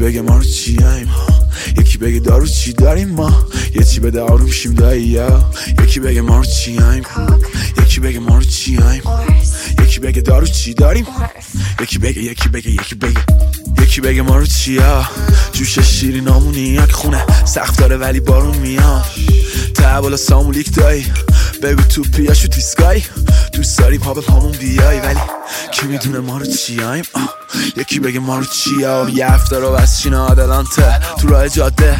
بگه ما رو چیاییم، یکی بگه دارو چی داریم ما، یه چی بده آروم شیم دایی. یکی بگه ما رو چیاییم، یکی بگه ما رو چیاییم، یکی بگه دارو چی داریم، یکی بگه ما رو چیا. جوش شیرین نامونی یک خونه سخت داره ولی بارون میاد. ته بالا سامولیک دایی بگو تو پیاشو تیسکایی، دوست داریم ها به پامون بیای ولی کی میدونه ما رو چیاییم. یکی بگه ما رو چیا. یه هفته رو بس چینا آدلانته تو راه جاده